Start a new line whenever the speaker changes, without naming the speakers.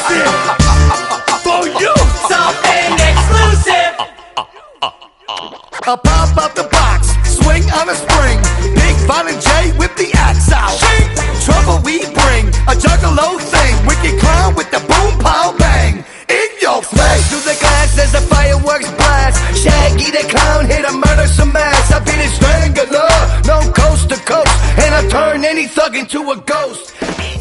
exclusive for you.
Something exclusive.
A pop out the box, swing on a spring. Big Violent J with the axe out. Trouble we bring, a juggalo thing. Wicked clown with the boom pow bang. In your face, through the glass as the fireworks blast. Shaggy the clown hit a murder some ass. I beat it strangler, no coast to coast, and I turn any thug into a ghost.